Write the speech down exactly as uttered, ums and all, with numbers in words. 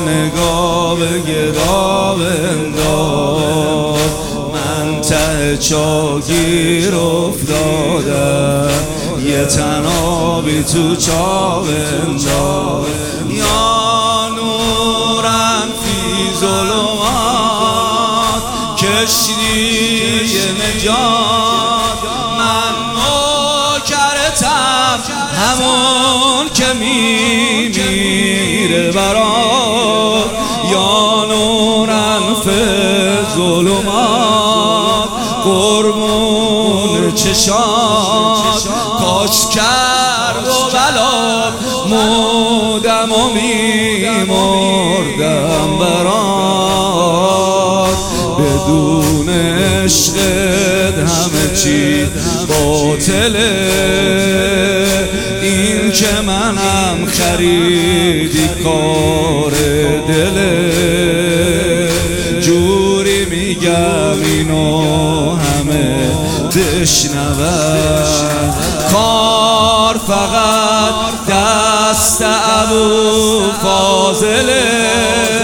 نگاه به گدا بنداز، من ته چاگیر افتادم، یه تنابی تو چا بنداز. یا نورم فی ظلمات، کشتی نجات، من نوکرتم همون که میمیره برات. یا نورم فی ظلمات، قربون چشات، کاش کرد و بلا مودم و میمردم برات. بدون عشقت همه چی باطله، این که منم خریدی کار دله. جوری میگم اینو همه بشنون، کار فقط دست ابو فاضله.